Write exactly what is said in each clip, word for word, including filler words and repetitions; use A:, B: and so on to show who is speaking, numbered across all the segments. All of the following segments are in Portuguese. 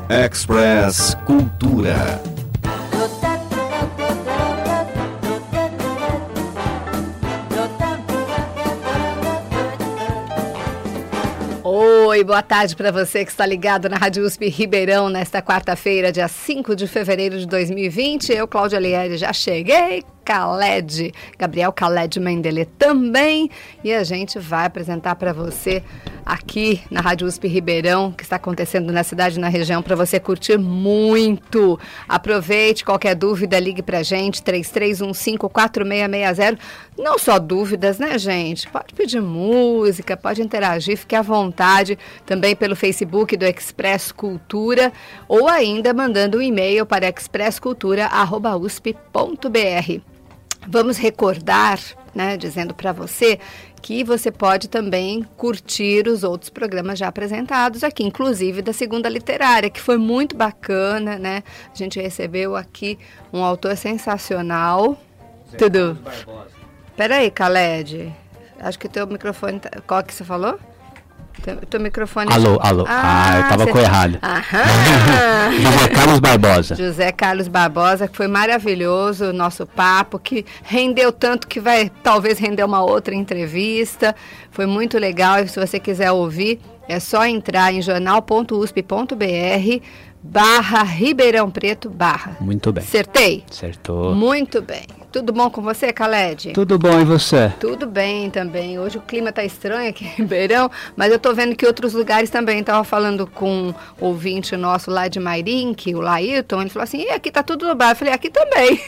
A: Express Cultura.
B: Oi, boa tarde para você que está ligado na Rádio U S P Ribeirão nesta quarta-feira, dia cinco de fevereiro de dois mil e vinte. Eu, Cláudia Alieri, já cheguei. Khaled, Gabriel Khaled Mendele também, e a gente vai apresentar para você aqui na Rádio U S P Ribeirão, que está acontecendo na cidade e na região, para você curtir muito. Aproveite, qualquer dúvida, ligue para a gente, três três um cinco, quatro seis seis zero. Não só dúvidas, né, gente? Pode pedir música, pode interagir, fique à vontade, também pelo Facebook do Express Cultura, ou ainda mandando um e-mail para express cultura arroba u s p ponto b r. Vamos recordar, né, dizendo para você que você pode também curtir os outros programas já apresentados aqui, inclusive da Segunda Literária, que foi muito bacana, né? A gente recebeu aqui um autor sensacional. Zé Tudo. Peraí, Khaled, acho que teu microfone... Tá... Qual que você falou? Teu, teu microfone...
C: Alô, alô. Ah, ah eu tava cê... com errado.
B: Aham.
C: José Carlos Barbosa.
B: José Carlos Barbosa, que foi maravilhoso o nosso papo, que rendeu tanto que vai talvez render uma outra entrevista. Foi muito legal, e se você quiser ouvir, é só entrar em jornal ponto u s p ponto b r barra Ribeirão Preto barra.
C: Muito bem.
B: Acertei?
C: Acertou.
B: Muito bem. Tudo bom com você, Khaled?
C: Tudo bom, e você?
B: Tudo bem também. Hoje o clima tá estranho aqui em Ribeirão, mas eu tô vendo que outros lugares também. Tava falando com um ouvinte nosso lá de Mairink, o Laírton, ele falou assim, e aqui tá tudo nublado. Eu falei, aqui também.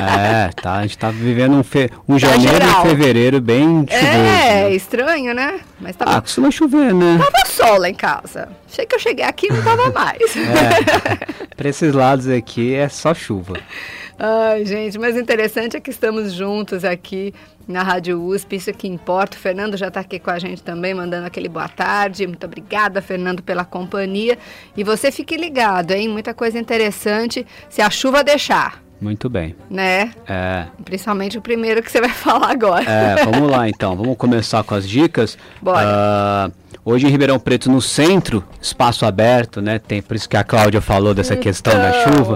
C: É, tá, a gente tá vivendo um, fe... um janeiro e fevereiro bem chuvoso.
B: É,
C: né?
B: Estranho, né? Mas tá
C: ah,
B: bom.
C: Costuma chover, né?
B: Tava sol lá em casa. Achei que eu cheguei aqui e não tava mais.
C: É, pra esses lados aqui é só chuva.
B: Ai, gente, mas o interessante é que estamos juntos aqui na Rádio U S P, isso que importa. O Fernando já está aqui com a gente também, mandando aquele boa tarde. Muito obrigada, Fernando, pela companhia. E você fique ligado, hein? Muita coisa interessante, se a chuva deixar.
C: Muito bem.
B: Né?
C: É.
B: Principalmente o primeiro que você vai falar agora.
C: É, vamos lá então, vamos começar com as dicas.
B: Bora.
C: Uh, hoje em Ribeirão Preto, no centro, espaço aberto, né? Tem, por isso que a Cláudia falou dessa então... questão da chuva.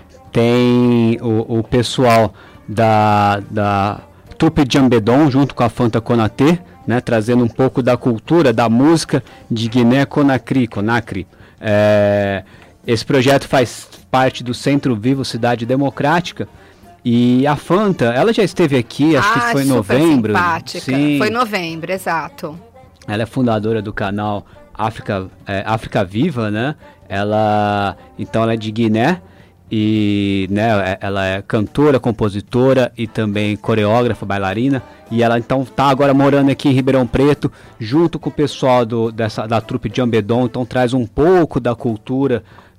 C: Tem o, o pessoal da, da Trupe Jambedon, junto com a Fanta Conatê, né, trazendo um pouco da cultura, da música de Guiné-Conakry. Conakry. É, esse projeto faz parte do Centro Vivo Cidade Democrática. E a Fanta, ela já esteve aqui, acho ah, que foi em novembro.
B: Simpática. Sim. Foi em novembro, exato.
C: Ela é fundadora do canal África, é, África Viva, né? Ela, então ela é de Guiné. E né, ela é cantora, compositora e também coreógrafa, bailarina. E ela então está agora morando aqui em Ribeirão Preto, junto com o pessoal do, dessa, da trupe Jambedon. Então traz um pouco da cultura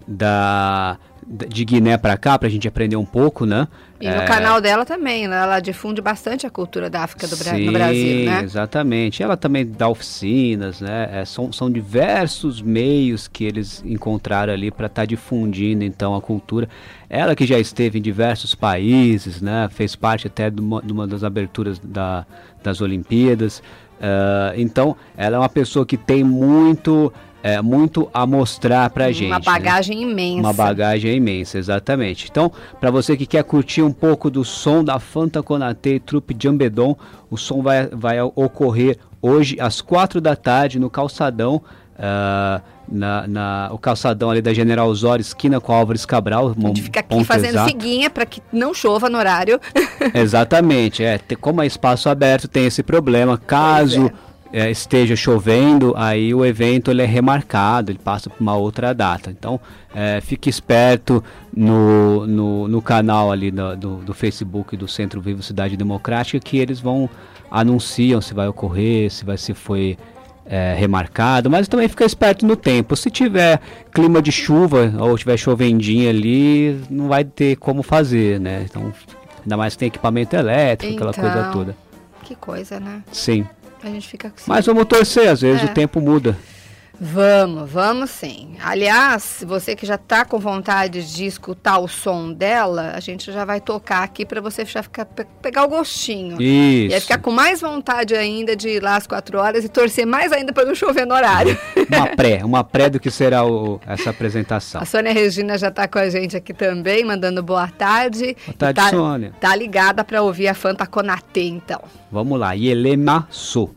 C: da, de Guiné para cá, para a gente aprender um pouco, né?
B: E no é... canal dela também, né? Ela difunde bastante a cultura da África do Sim, no Brasil, né?
C: Exatamente. Ela também dá oficinas, né? É, são, são diversos meios que eles encontraram ali para estar tá difundindo, então, a cultura. Ela que já esteve em diversos países, né? Fez parte até de uma, de uma das aberturas da, das Olimpíadas. Uh, então, ela é uma pessoa que tem muito... É, muito a mostrar pra gente.
B: Uma bagagem, né? Imensa.
C: Uma bagagem imensa, exatamente. Então, para você que quer curtir um pouco do som da Fanta Conatê e Trupe Jambedon, o som vai, vai ocorrer hoje às quatro da tarde no calçadão, uh, na, na, o calçadão ali da General Osório, esquina com Álvares Cabral.
B: A gente fica aqui fazendo exato. figuinha para que não chova no horário.
C: Exatamente. É, como é espaço aberto, tem esse problema. Caso... É, esteja chovendo, aí o evento ele é remarcado, ele passa para uma outra data. Então, é, fique esperto no, no, no canal ali do, do, do Facebook do Centro Vivo Cidade Democrática, que eles vão, anunciam se vai ocorrer, se vai se foi é, remarcado, mas também fica esperto no tempo. Se tiver clima de chuva ou tiver chovendinho ali, não vai ter como fazer, né? Então, ainda mais que tem equipamento elétrico, então, aquela coisa toda.
B: Que coisa, né?
C: Sim.
B: A gente fica assim.
C: Mas vamos torcer, às vezes é. o tempo muda.
B: Vamos, vamos sim. Aliás, você que já está com vontade de escutar o som dela, a gente já vai tocar aqui para você já ficar, pegar o gostinho.
C: Isso.
B: E aí ficar com mais vontade ainda de ir lá às quatro horas e torcer mais ainda para não chover no horário.
C: Uma pré, uma pré do que será o, essa apresentação.
B: A Sônia Regina já está com a gente aqui também, mandando boa tarde.
C: Boa tarde,
B: tá,
C: Sônia.
B: Tá ligada para ouvir a Fanta Konatê, então.
C: Vamos lá, Yelema So.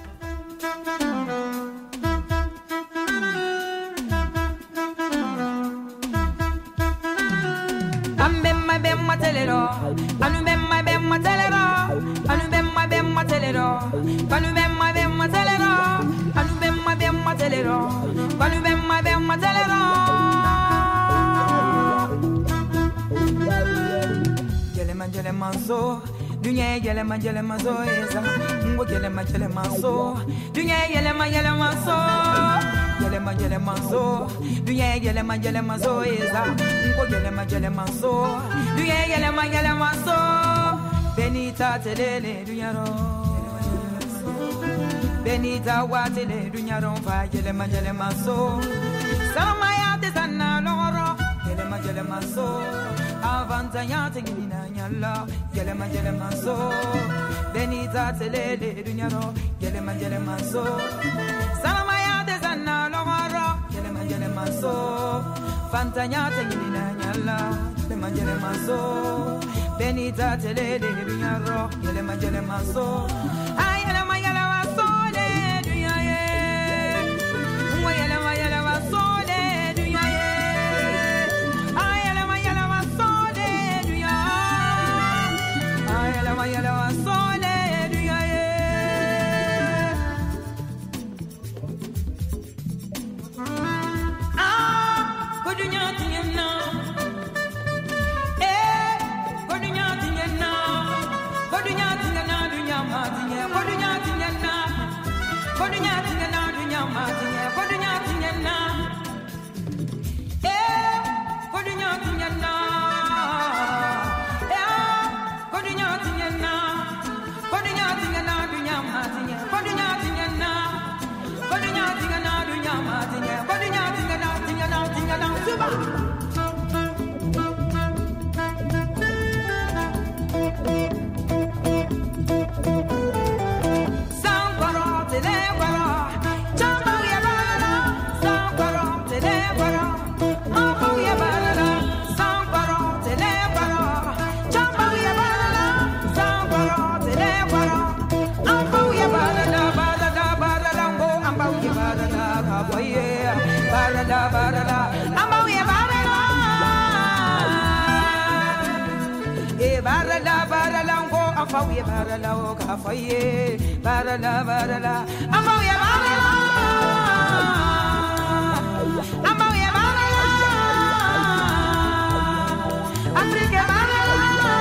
A: Telero, anu bemma bemma telero, anu bemma bemma telero, anu bemma bemma telero, anu bemma bemma telero, anu bemma bemma telero. Gelema gelema so, dunya gelema gelema so esa, ngo gelema gelema so, dunya gelema gelema so. Gelema gelema so, dunya gelema gelema so esa, ngo gelema gelema so, dunya gelema gelema so. Benita telele dunya ro, benita watele dunya ro fa gelema gelema so. Sama ya te sanna loro, gelema gelema so. Avanta ya te gina nyalla, gelema gelema so. Benita telele dunya ro, gelema gelema so. Sama na lomaro yele manjele maso fantanya tengina nyala yele manjele maso benita telele dunyaro yele manjele maso ay yele manjele maso de dunyaye mo yele manjele maso de dunyaye ay yele manjele maso de dunyaye ay yele manjele maso de Afawiye barala o kafaye barala barala Afawiye barala Afawiye barala Afrika barala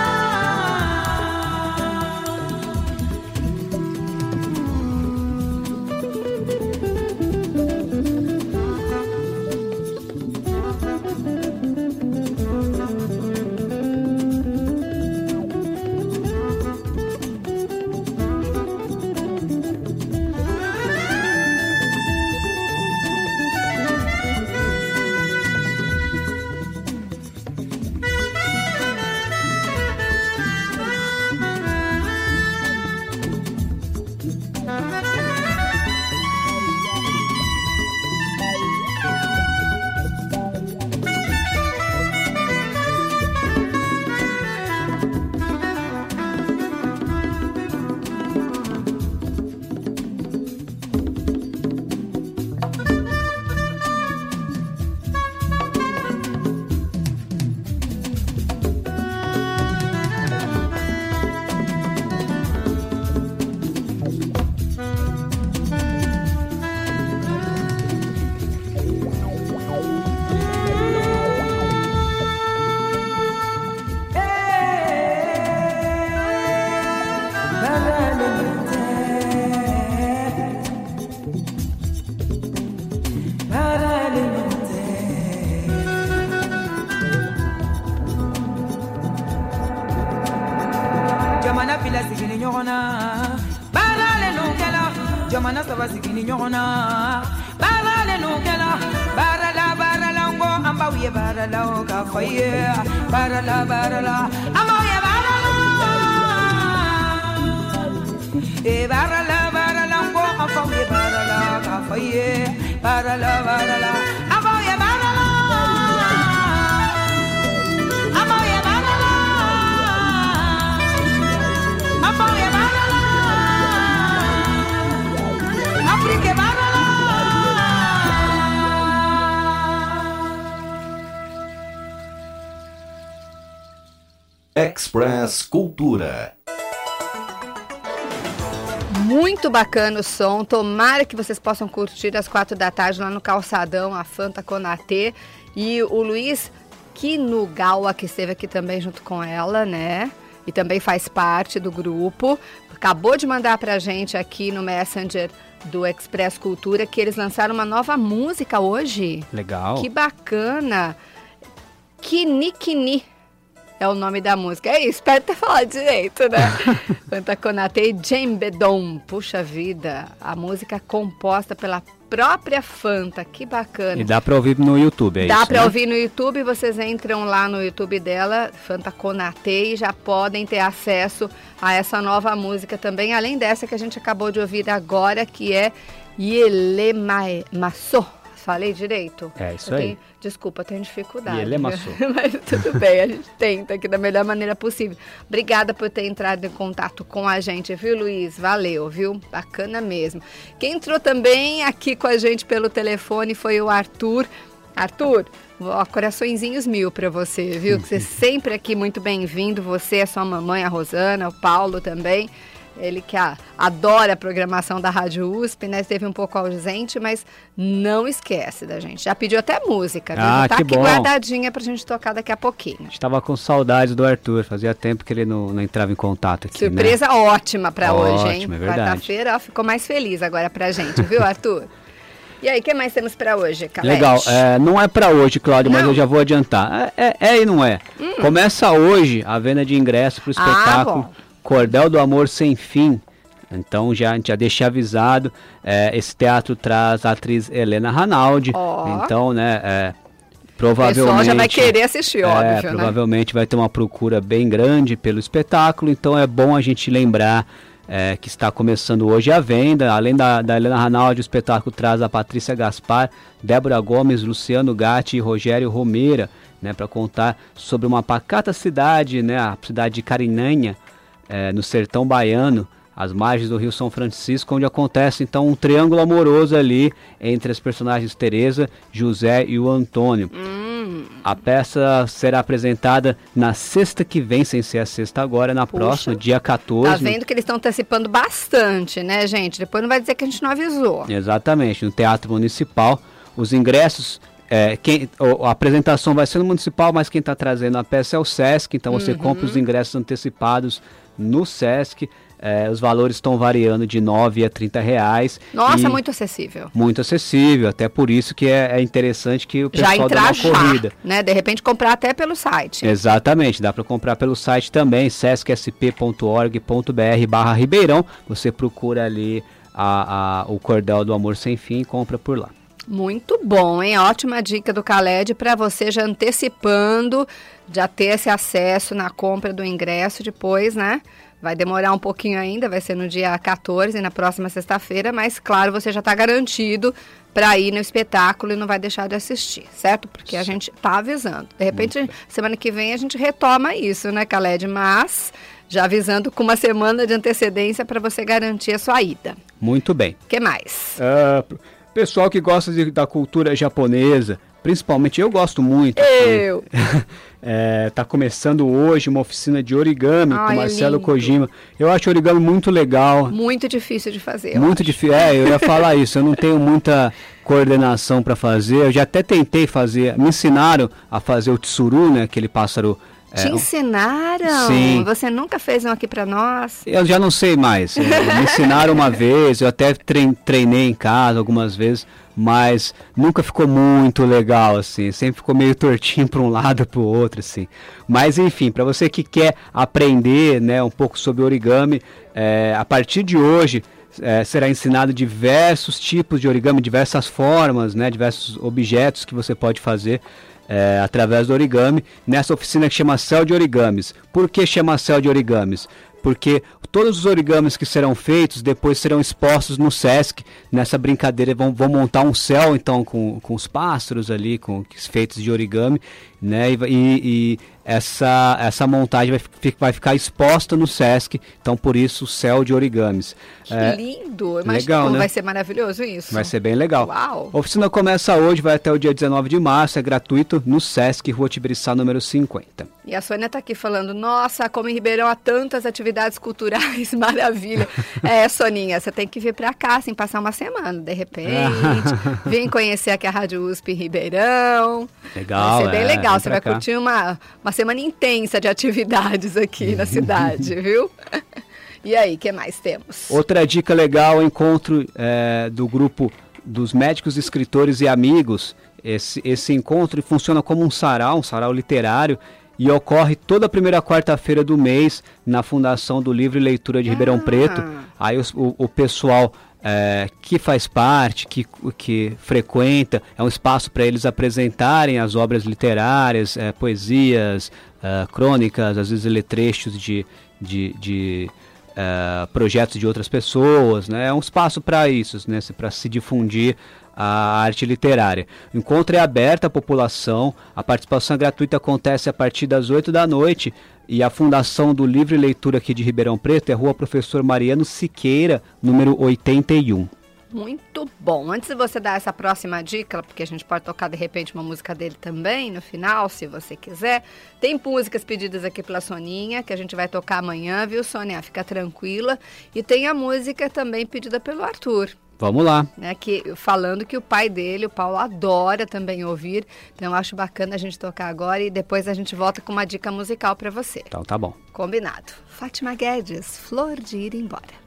A: Jamana pila sigini nyona, balale nungela. Jamana saba sigini nyona, balale menukela barala barala ngo ambauye barala ka faye barala barala ambauye barala e barala barala ngo ambauye barala ka faye barala barala ambauye barala ambauye barala ambauye barala Afrique barala
D: Express Cultura.
B: Muito bacana o som, tomara que vocês possam curtir às quatro da tarde lá no Calçadão, a Fanta Konatê. E o Luiz Kinugawa, que esteve aqui também junto com ela, né? E também faz parte do grupo. Acabou de mandar pra gente aqui no Messenger do Express Cultura que eles lançaram uma nova música hoje.
C: Legal.
B: Que bacana. Kini Kini é o nome da música. É isso, espero ter falado direito, né? Fanta Konatê e Djembedom. Puxa vida, a música composta pela própria Fanta, que bacana.
C: E dá pra ouvir no YouTube, é
B: Dá
C: isso,
B: pra
C: né?
B: ouvir no YouTube, vocês entram lá no YouTube dela, Fanta Konatê, e já podem ter acesso a essa nova música também, além dessa que a gente acabou de ouvir agora, que é Yelemasso. Falei direito?
C: É, isso
B: eu
C: aí.
B: Tenho, desculpa, eu tenho dificuldade.
C: Yelemasso.
B: Mas tudo bem, a gente tenta aqui da melhor maneira possível. Obrigada por ter entrado em contato com a gente, viu, Luiz? Valeu, viu? Bacana mesmo. Quem entrou também aqui com a gente pelo telefone foi o Arthur. Arthur, ó, coraçõezinhos mil pra você, viu? Você sempre aqui muito bem-vindo. Você, a sua mamãe, a Rosana, o Paulo também. Ele que a, adora a programação da Rádio U S P, né? Esteve um pouco ausente, mas não esquece da gente. Já pediu até música, viu?
C: Ah,
B: tá
C: que
B: aqui
C: bom.
B: guardadinha pra gente tocar daqui a pouquinho.
C: A gente tava com saudades do Arthur, fazia tempo que ele não, não entrava em contato aqui,
B: Surpresa
C: né?
B: ótima pra hoje, hein?
C: Ótima, é verdade.
B: Quarta-feira, ó, ficou mais feliz agora pra gente, viu, Arthur? E aí, o que mais temos pra hoje, Calete?
C: Legal, é, não é pra hoje, Cláudio, mas
B: Não?
C: eu já vou adiantar. É, é, é e não é.
B: Hum.
C: Começa hoje a venda de ingressos pro
B: Ah,
C: espetáculo
B: bom.
C: Cordel do Amor Sem Fim. Então já, a gente já deixa avisado, é, esse teatro traz a atriz Helena Ranaldi,
B: Ó.
C: então, né, é,
B: O
C: provavelmente...
B: pessoal já vai querer assistir,
C: é,
B: óbvio, né?
C: provavelmente vai ter uma procura bem grande pelo espetáculo, então é bom a gente lembrar é, que está começando hoje a venda. Além da, da Helena Ranaldi, o espetáculo traz a Patrícia Gaspar, Débora Gomes, Luciano Gatti e Rogério Romeira, né, para contar sobre uma pacata cidade, né, a cidade de Carinhanha, é, no sertão baiano, às margens do Rio São Francisco, onde acontece então um triângulo amoroso ali entre as personagens Teresa, José e o Antônio.
B: Hum.
C: A peça será apresentada na sexta que vem, sem ser a sexta agora, na
B: Puxa.
C: próxima, dia quatorze.
B: Tá vendo que eles estão antecipando bastante, né, gente? Depois não vai dizer que a gente não avisou.
C: Exatamente, no Teatro Municipal. Os ingressos, é, quem, a apresentação vai ser no Municipal, mas quem está trazendo a peça é o Sesc, então você
B: Uhum.
C: compra os ingressos antecipados no Sesc. É, os valores estão variando de nove a trinta reais.
B: Nossa,
C: e
B: muito acessível.
C: muito acessível, até por isso que é, é interessante que o pessoal
B: Já
C: dê
B: entrar
C: uma
B: já,
C: corrida.
B: né? De repente comprar até pelo site.
C: Exatamente, dá para comprar pelo site também, sesc s p ponto org ponto b r barra Ribeirão. Você procura ali a, a, o Cordel do Amor Sem Fim e compra por lá.
B: Muito bom, hein? Ótima dica do Khaled para você já antecipando, já ter esse acesso na compra do ingresso depois, né? Vai demorar um pouquinho ainda, vai ser no dia quatorze, na próxima sexta-feira, mas claro, você já está garantido para ir no espetáculo e não vai deixar de assistir, certo? Porque a gente tá avisando. De repente, semana que vem a gente retoma isso, né, Khaled? Mas já avisando com uma semana de antecedência para você garantir a sua ida.
C: Muito bem.
B: O que mais?
C: Uh, pessoal que gosta de, da cultura japonesa, principalmente eu gosto muito.
B: Eu!
C: É, tá começando hoje uma oficina de origami
B: Ai,
C: com
B: é
C: Marcelo
B: lindo.
C: Kojima. Eu acho origami muito legal.
B: Muito difícil de fazer. eu
C: Muito
B: acho.
C: difícil. É, eu ia falar isso. Eu não tenho muita coordenação para fazer. Eu já até tentei fazer. Me ensinaram a fazer o tsuru, né? Aquele pássaro.
B: Te
C: é,
B: ensinaram?
C: Sim.
B: Você nunca fez um aqui pra nós?
C: Eu já não sei mais. É, me ensinaram uma vez, eu até trein- treinei em casa algumas vezes, mas nunca ficou muito legal, assim. Sempre ficou meio tortinho para um lado para o outro, assim. Mas enfim, para você que quer aprender, né, um pouco sobre origami, é, a partir de hoje é, será ensinado diversos tipos de origami, diversas formas, né, diversos objetos que você pode fazer é, através do origami, nessa oficina que chama Céu de Origamis. Por que chama Céu de Origamis? Porque todos os origamis que serão feitos depois serão expostos no Sesc. Nessa brincadeira vão, vão montar um céu então com, com os pássaros ali, com feitos de origami, né? E, e, e essa, essa montagem vai, vai ficar exposta no Sesc, então por isso o Céu de Origamis.
B: Que
C: é,
B: lindo! Imagina
C: legal,
B: como
C: né?
B: vai ser maravilhoso isso.
C: Vai ser bem legal.
B: Uau.
C: A oficina começa hoje, vai até o dia dezenove de março, é gratuito no Sesc, Rua Tibiriçá, número cinquenta.
B: E a Sônia está aqui falando, nossa, como em Ribeirão há tantas atividades culturais, maravilha. É, Soninha, você tem que vir para cá, assim, passar uma semana, de repente. Vem conhecer aqui a Rádio U S P Ribeirão.
C: Legal,
B: vai ser bem
C: é,
B: legal, você vai
C: cá.
B: curtir uma, uma semana intensa de atividades aqui na cidade, viu? E aí, o que mais temos?
C: Outra dica legal, encontro é, do grupo dos médicos, escritores e amigos. Esse, esse encontro funciona como um sarau, um sarau literário, e ocorre toda a primeira quarta-feira do mês na Fundação do Livro e Leitura de ah. Ribeirão Preto. Aí os, o, o pessoal é, que faz parte, que, que frequenta, é um espaço para eles apresentarem as obras literárias, é, poesias, é, crônicas, às vezes letrechos de, de, de é, projetos de outras pessoas, né? É um espaço para isso, né? Para se difundir a arte literária. O encontro é aberto à população, a participação gratuita acontece a partir das oito da noite e a Fundação do Livro e Leitura aqui de Ribeirão Preto é Rua Professor Mariano Siqueira, número oitenta e um.
B: Muito bom. Antes de você dar essa próxima dica, porque a gente pode tocar de repente uma música dele também no final, se você quiser. Tem músicas pedidas aqui pela Soninha, que a gente vai tocar amanhã, viu, Sônia? Fica tranquila. E tem a música também pedida pelo Arthur.
C: Vamos lá.
B: Né, que, falando que o pai dele, o Paulo, adora também ouvir. Então eu acho bacana a gente tocar agora e depois a gente volta com uma dica musical para você.
C: Então tá bom.
B: Combinado. Fátima Guedes, Flor de Ir Embora.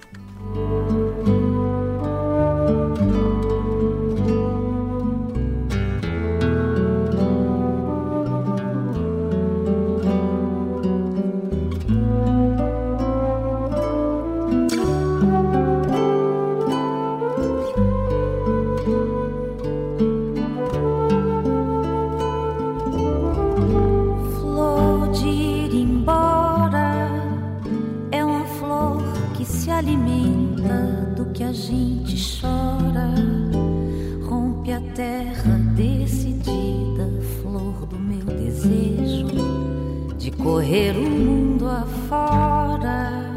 E: Alimenta do que a gente chora, rompe a terra decidida, flor do meu desejo de correr o mundo afora.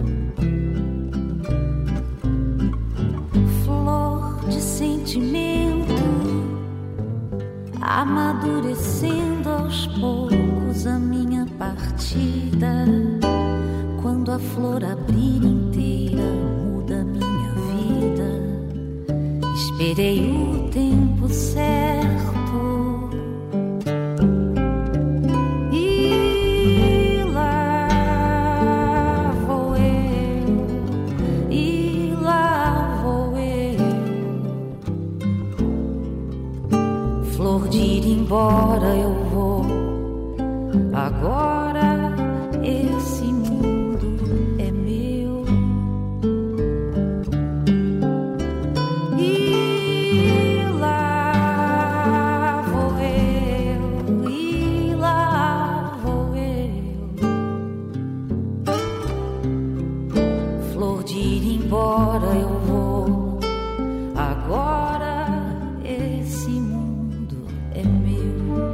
E: Flor de sentimento, amadurecendo aos poucos a minha partida. Quando a flor abrir inteira, muda minha vida. Esperei o tempo certo. E lá vou eu, e lá vou eu. Flor de ir embora, eu vou agora. Esse mundo é meu. E lá vou eu, e lá vou eu. Flor de ir embora, eu vou agora. Esse mundo é meu.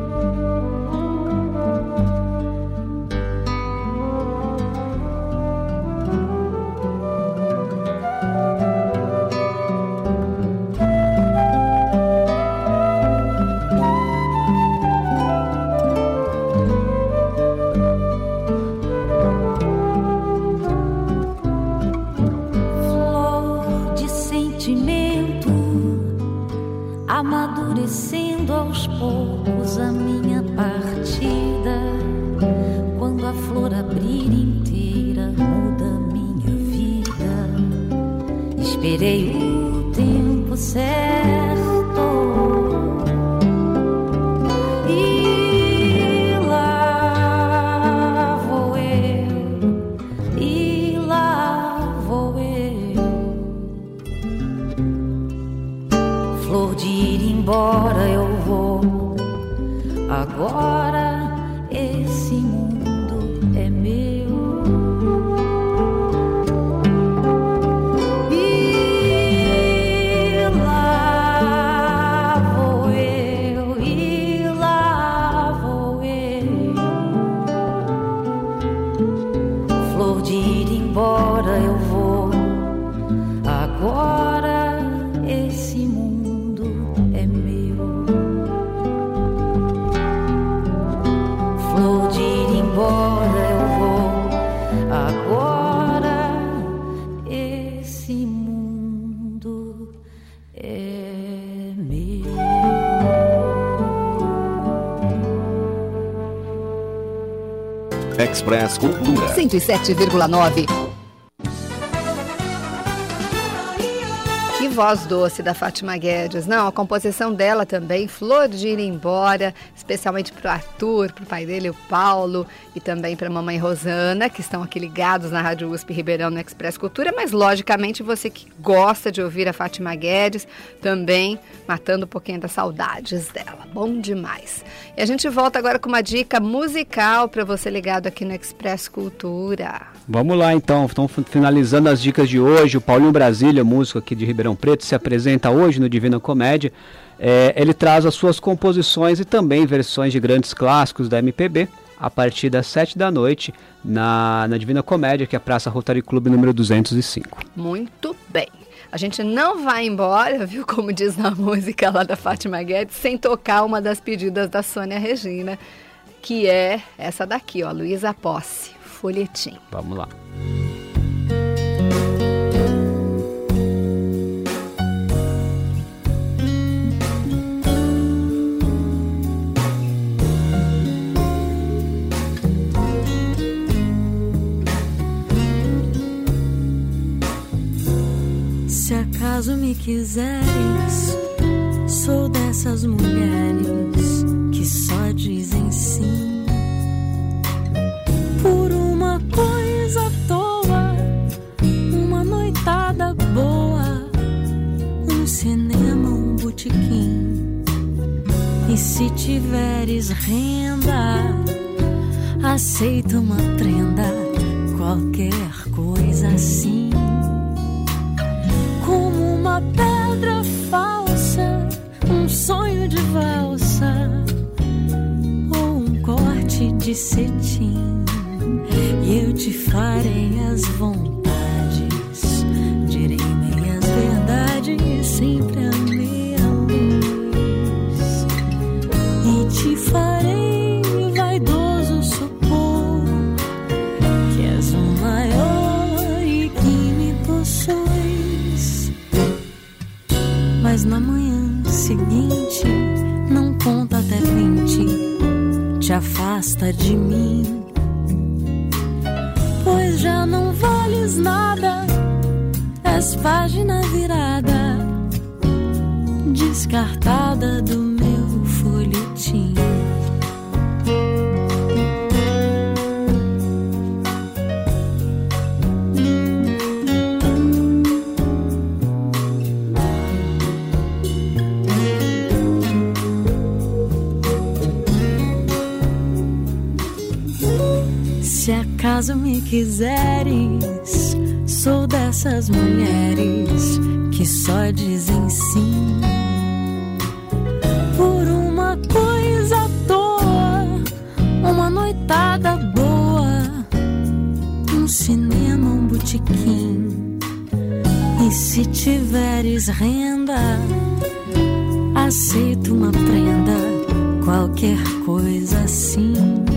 E: Amadurecendo aos poucos a minha partida. Quando a flor abrir inteira, muda minha vida. Esperei o tempo certo. E lá vou eu, e lá vou eu. vou. Agora esse mundo é meu. E lá vou eu, e lá vou eu. Flor de ir embora eu vou. Agora esse mundo é meu. Flor de ir embora eu vou. Agora esse mundo é meu.
D: Express Cultura.
B: cento e sete vírgula nove. Que voz doce da Fátima Guedes. Não, a composição dela também, Flor de ir embora, especialmente para o Arthur, para o pai dele, o Paulo, e também para a mamãe Rosana, que estão aqui ligados na Rádio U S P Ribeirão no Express Cultura, mas logicamente você que gosta de ouvir a Fátima Guedes, também matando um pouquinho das saudades dela. Bom demais. E a gente volta agora com uma dica musical para você ligado aqui no Express Cultura.
C: Vamos lá então, estamos finalizando as dicas de hoje. O Paulinho Brasília, músico aqui de Ribeirão Preto, se apresenta hoje no Divina Comédia. É, ele traz as suas composições e também versões de grandes clássicos da M P B a partir das sete da noite na, na Divina Comédia, que é a Praça Rotary Clube número duzentos e cinco.
B: Muito bem. A gente não vai embora, viu, como diz na música lá da Fátima Guedes, sem tocar uma das pedidas da Sônia Regina, que é essa daqui, ó, Luísa Posse, Folhetim.
C: Vamos lá.
E: Se acaso me quiseres, sou dessas mulheres que só dizem sim por uma coisa à toa, uma noitada boa, um cinema, um botequim. E se tiveres renda, aceita uma prenda, qualquer coisa assim. Como uma pedra falsa, um sonho de valsa ou um corte de cetim. E eu te farei as vontades, direi meias verdades, sempre a meia luz. E te farei vaidoso supor que és o maior e que me possuis. Mas na manhã seguinte, não conta até vinte, te afasta de mim, pois já não vales nada, és página virada, descartada do meu folhetim. Se acaso me quiseres, sou dessas mulheres que só dizem sim por uma coisa à toa, uma noitada boa, um cinema, um botequim. E se tiveres renda, aceito uma prenda, qualquer coisa assim.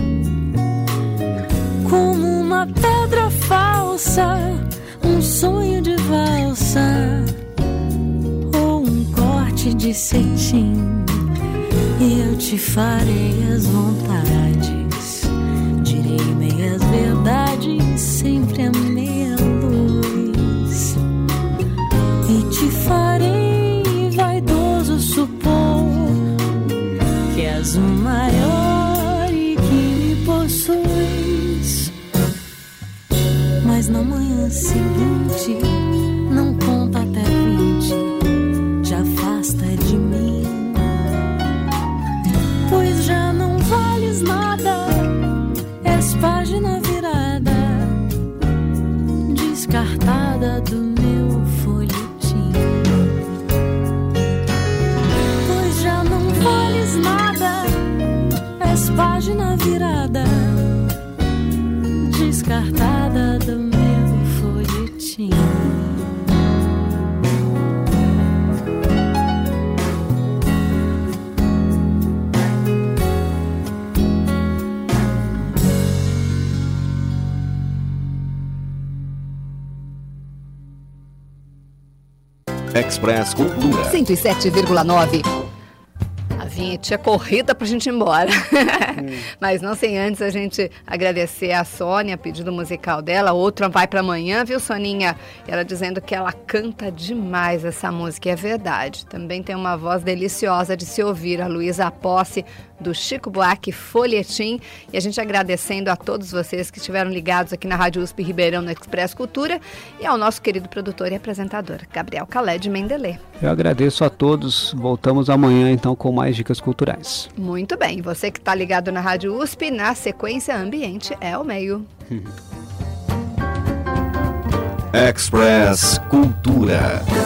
E: Como uma pedra falsa, um sonho de valsa ou um corte de cetim. E eu te farei as vontades, direi meias verdades, sempre a meia luz. E te farei vaidoso supor que és o maior e que me possuis. Mas na manhã seguinte, não conta até vinte, te afasta de mim, descartada do meu folhetim.
D: Express Cultura.
B: cento e sete vírgula nove. A vinheta corrida pra gente ir embora. Hum. Mas não sem antes a gente agradecer a Sônia, pedido musical dela. Outro vai pra amanhã, viu, Soninha? Ela dizendo que ela canta demais essa música, e é verdade. Também tem uma voz deliciosa de se ouvir, a Luísa Posse, do Chico Buarque Folhetim. E a gente agradecendo a todos vocês que estiveram ligados aqui na Rádio U S P Ribeirão, no Express Cultura, e ao nosso querido produtor e apresentador, Gabriel Khaled Mendelê.
C: Eu agradeço a todos. Voltamos amanhã, então, com mais dicas culturais.
B: Muito bem. Você que está ligado na Rádio U S P, na sequência Ambiente é o meio.
D: Express Cultura.